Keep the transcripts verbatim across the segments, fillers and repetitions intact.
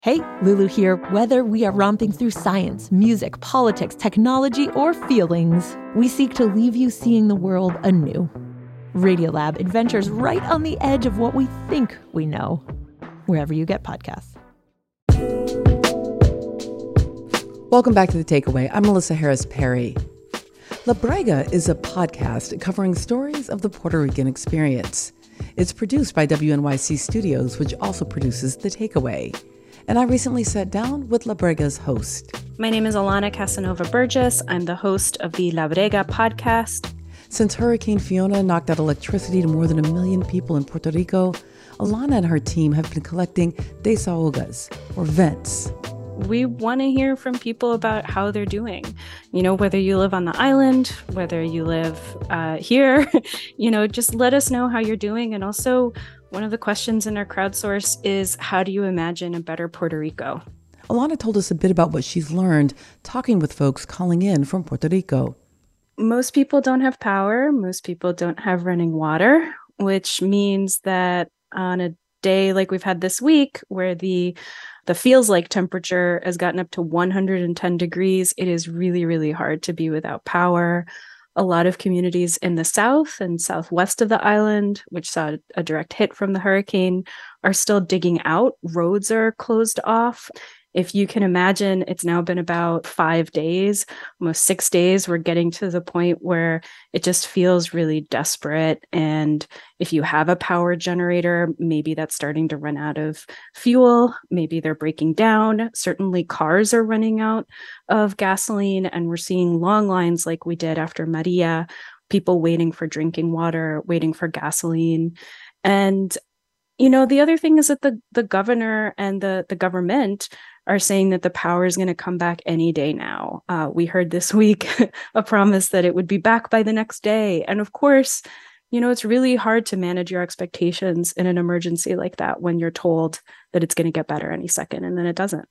Hey, Lulu here. Whether we are romping through science, music, politics, technology, or feelings, we seek to leave you seeing the world anew. Radiolab adventures right on the edge of what we think we know, wherever you get podcasts. Welcome back to The Takeaway. I'm Melissa Harris Perry. La Brega is a podcast covering stories of the Puerto Rican experience. It's produced by W N Y C Studios, which also produces The Takeaway. And I recently sat down with La Brega's host. My name is Alana Casanova Burgess. I'm the host of the La Brega podcast. Since Hurricane Fiona knocked out electricity to more than a million people in Puerto Rico, Alana and her team have been collecting desahogas, or vents. We want to hear from people about how they're doing. You know, whether you live on the island, whether you live uh, here, you know, just let us know how you're doing. And also, one of the questions in our crowdsource is, how do you imagine a better Puerto Rico? Alana told us a bit about what she's learned talking with folks calling in from Puerto Rico. Most people don't have power. Most people don't have running water, which means that on a day like we've had this week, where the the feels like temperature has gotten up to one hundred ten degrees, it is really, really hard to be without power. A lot of communities in the south and southwest of the island, which saw a direct hit from the hurricane, are still digging out. Roads are closed off. If you can imagine, it's now been about five days, almost six days. We're getting to the point where it just feels really desperate. And if you have a power generator, maybe that's starting to run out of fuel. Maybe they're breaking down. Certainly cars are running out of gasoline. And we're seeing long lines like we did after Maria, people waiting for drinking water, waiting for gasoline. And you know, the other thing is that the, the governor and the, the government are saying that the power is going to come back any day now. Uh, we heard this week a promise that it would be back by the next day. And of course, you know, it's really hard to manage your expectations in an emergency like that when you're told that it's going to get better any second and then it doesn't.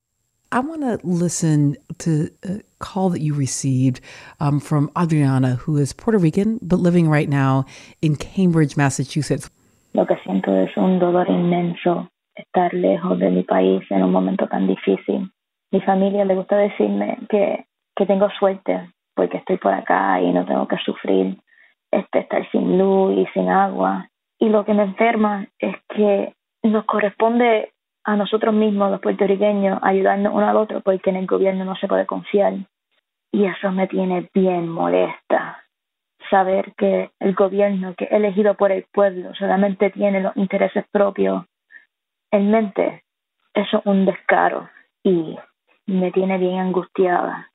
I want to listen to a call that you received um, from Adriana, who is Puerto Rican, but living right now in Cambridge, Massachusetts. Lo que siento es un dolor inmenso estar lejos de mi país en un momento tan difícil. Mi familia le gusta decirme que, que tengo suerte porque estoy por acá y no tengo que sufrir este, estar sin luz y sin agua. Y lo que me enferma es que nos corresponde a nosotros mismos, los puertorriqueños, ayudarnos uno al otro porque en el gobierno no se puede confiar. Y eso me tiene bien molesta. Saber que el gobierno que es elegido por el pueblo solamente tiene los intereses propios en mente, eso es un descaro y me tiene bien angustiada.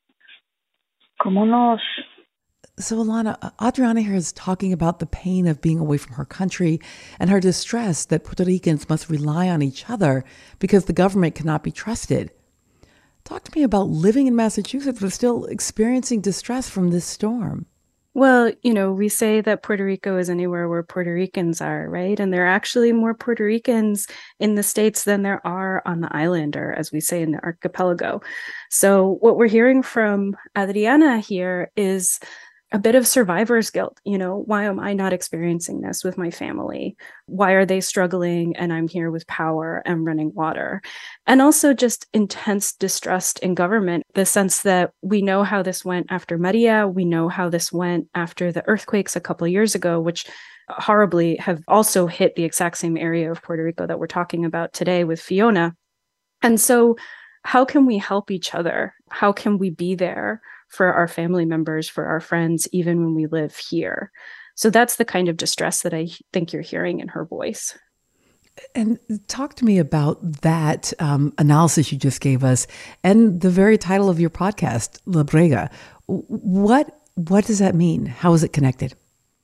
Como nos... So Alana, Adriana here is talking about the pain of being away from her country and her distress that Puerto Ricans must rely on each other because the government cannot be trusted. Talk to me about living in Massachusetts but still experiencing distress from this storm. Well, you know, we say that Puerto Rico is anywhere where Puerto Ricans are, right? And there are actually more Puerto Ricans in the States than there are on the island, or as we say in the archipelago. So what we're hearing from Adriana here is a bit of survivor's guilt. You know, why am I not experiencing this with my family? Why are they struggling and I'm here with power and running water? And also just intense distrust in government, the sense that we know how this went after Maria, we know how this went after the earthquakes a couple of years ago, which horribly have also hit the exact same area of Puerto Rico that we're talking about today with Fiona. And so how can we help each other? How can we be there for our family members, for our friends, even when we live here? So that's the kind of distress that I think you're hearing in her voice. And talk to me about that um, analysis you just gave us and the very title of your podcast, La Brega. What, what does that mean? How is it connected?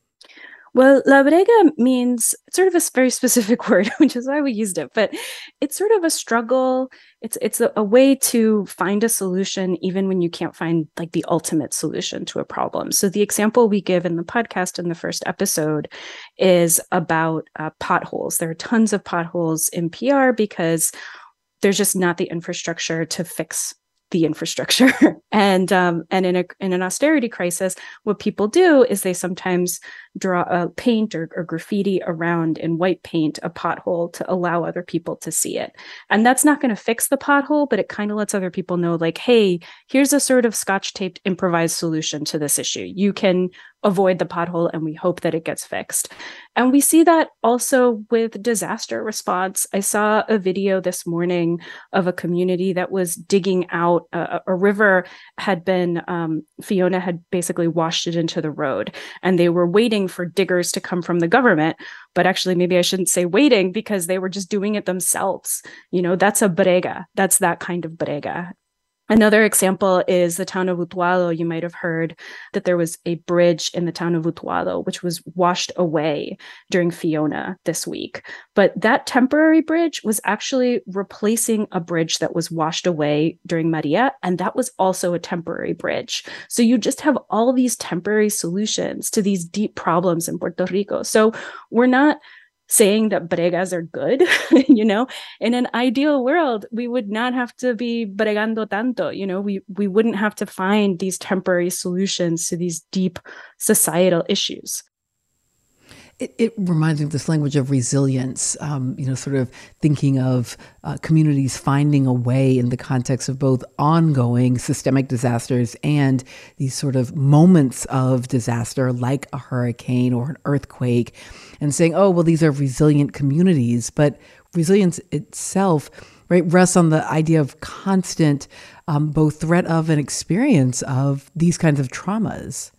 Well, La Brega means sort of a very specific word, which is why we used it. But it's sort of a struggle. It's it's a, a way to find a solution even when you can't find like the ultimate solution to a problem. So the example we give in the podcast in the first episode is about uh, potholes. There are tons of potholes in P R because there's just not the infrastructure to fix the infrastructure. and um, and in a in an austerity crisis, what people do is they sometimes draw a paint or, or graffiti around in white paint a pothole to allow other people to see it. And that's not going to fix the pothole, but it kind of lets other people know, like, hey, here's a sort of scotch taped improvised solution to this issue. You can avoid the pothole, and we hope that it gets fixed. And we see that also with disaster response. I saw a video this morning of a community that was digging out a, a river had been, um, Fiona had basically washed it into the road, and they were waiting for diggers to come from the government. But actually, maybe I shouldn't say waiting, because they were just doing it themselves. You know, that's a brega. That's that kind of brega. Another example is the town of Utuado. You might have heard that there was a bridge in the town of Utuado, which was washed away during Fiona this week. But that temporary bridge was actually replacing a bridge that was washed away during Maria, and that was also a temporary bridge. So you just have all these temporary solutions to these deep problems in Puerto Rico. So we're not saying that bregas are good. You know, in an ideal world, we would not have to be bregando tanto. You know, we we wouldn't have to find these temporary solutions to these deep societal issues. It, it reminds me of this language of resilience, um, you know, sort of thinking of uh, communities finding a way in the context of both ongoing systemic disasters and these sort of moments of disaster like a hurricane or an earthquake, and saying, oh, well, these are resilient communities. But resilience itself, right, rests on the idea of constant um, both threat of and experience of these kinds of traumas.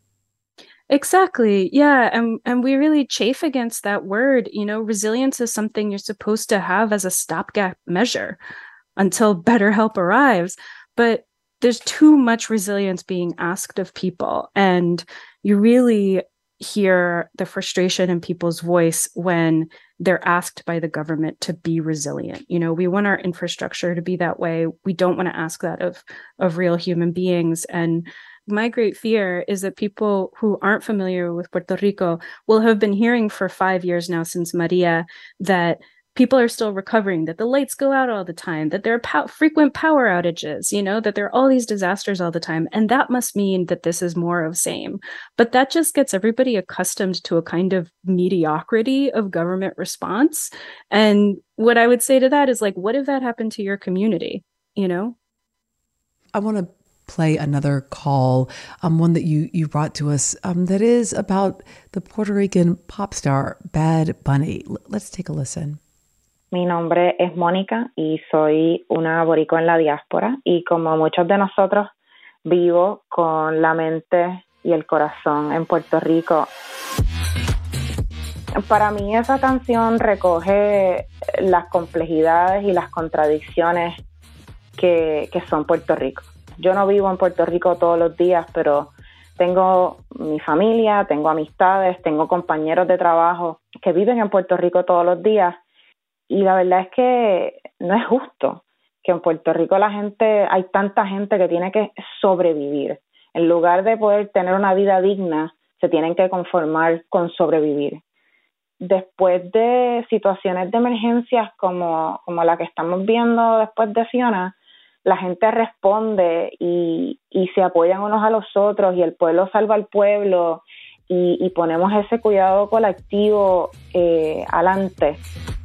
Exactly. Yeah. And, and we really chafe against that word. You know, resilience is something you're supposed to have as a stopgap measure until better help arrives. But there's too much resilience being asked of people. And you really hear the frustration in people's voice when they're asked by the government to be resilient. You know, we want our infrastructure to be that way. We don't want to ask that of, of real human beings. And my great fear is that people who aren't familiar with Puerto Rico will have been hearing for five years now since Maria that people are still recovering, that the lights go out all the time, that there are pow- frequent power outages, you know, that there are all these disasters all the time. And that must mean that this is more of same. But that just gets everybody accustomed to a kind of mediocrity of government response. And what I would say to that is, like, what if that happened to your community, you know? I want to play another call, um, one that you, you brought to us, um, that is about the Puerto Rican pop star Bad Bunny. L- let's take a listen. Mi nombre es Mónica y soy una boricua en la diáspora, y como muchos de nosotros vivo con la mente y el corazón en Puerto Rico. Para mí esa canción recoge las complejidades y las contradicciones que, que son Puerto Rico. Yo no vivo en Puerto Rico todos los días, pero tengo mi familia, tengo amistades, tengo compañeros de trabajo que viven en Puerto Rico todos los días. Y la verdad es que no es justo que en Puerto Rico la gente, hay tanta gente que tiene que sobrevivir. En lugar de poder tener una vida digna, se tienen que conformar con sobrevivir. Después de situaciones de emergencias como, como la que estamos viendo después de Fiona, la gente responde y, y se apoyan unos a los otros, y el pueblo salva al pueblo, y, y ponemos ese cuidado colectivo eh, adelante.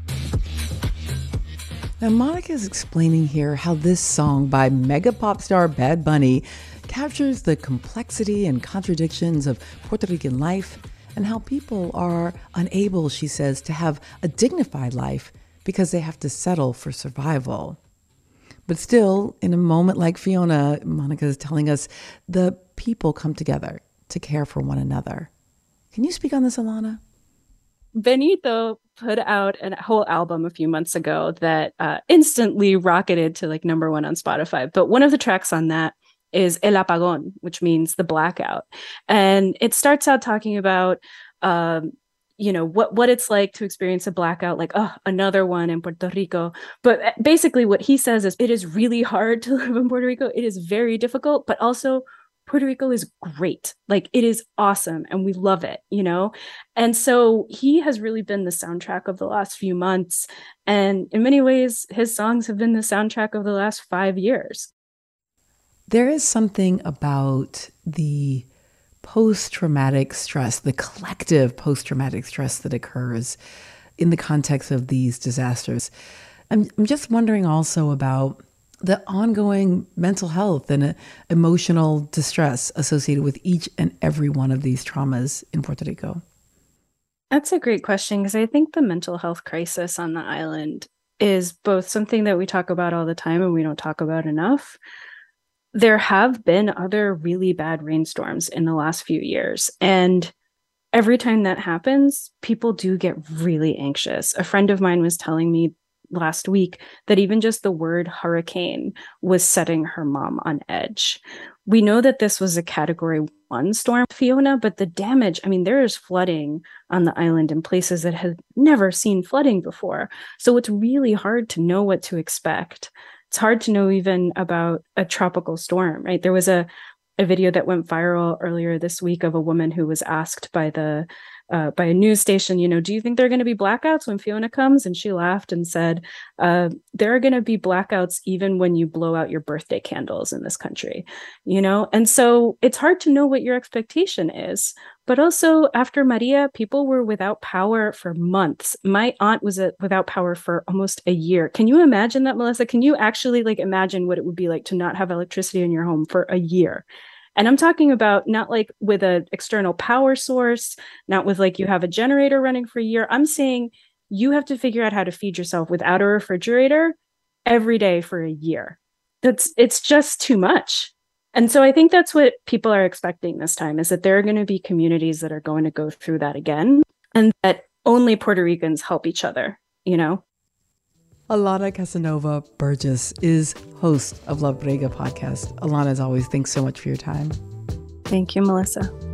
Now, Monica is explaining here how this song by mega pop star Bad Bunny captures the complexity and contradictions of Puerto Rican life, and how people are unable, she says, to have a dignified life because they have to settle for survival. But still, in a moment like Fiona, Monica is telling us the people come together to care for one another. Can you speak on this, Alana? Benito put out a whole album a few months ago that uh, instantly rocketed to like number one on Spotify. But one of the tracks on that is El Apagón, which means the blackout. And it starts out talking about, um, you know, what, what it's like to experience a blackout, like, oh, another one in Puerto Rico. But basically what he says is it is really hard to live in Puerto Rico. It is very difficult, but also Puerto Rico is great. Like, it is awesome and we love it, you know? And so he has really been the soundtrack of the last few months. And in many ways, his songs have been the soundtrack of the last five years. There is something about the post-traumatic stress, the collective post-traumatic stress that occurs in the context of these disasters. I'm, I'm just wondering also about the ongoing mental health and uh, emotional distress associated with each and every one of these traumas in Puerto Rico. That's a great question, because I think the mental health crisis on the island is both something that we talk about all the time and we don't talk about enough. There have been other really bad rainstorms in the last few years, and every time that happens, people do get really anxious. A friend of mine was telling me last week that even just the word hurricane was setting her mom on edge. We know that this was a category one storm, Fiona, but the damage, I mean, there is flooding on the island in places that have never seen flooding before. So it's really hard to know what to expect. It's hard to know even about a tropical storm, right? There was a, a video that went viral earlier this week of a woman who was asked by the Uh, by a news station, you know, do you think there are going to be blackouts when Fiona comes? And she laughed and said, uh, there are going to be blackouts even when you blow out your birthday candles in this country, you know? And so it's hard to know what your expectation is. But also after Maria, people were without power for months. My aunt was uh, without power for almost a year. Can you imagine that, Melissa? Can you actually like imagine what it would be like to not have electricity in your home for a year? And I'm talking about not like with an external power source, not with like you have a generator running for a year. I'm saying you have to figure out how to feed yourself without a refrigerator every day for a year. That's it's just too much. And so I think that's what people are expecting this time, is that there are going to be communities that are going to go through that again, and that only Puerto Ricans help each other, you know? Alana Casanova Burgess is host of La Brega podcast. Alana, as always, thanks so much for your time. Thank you, Melissa.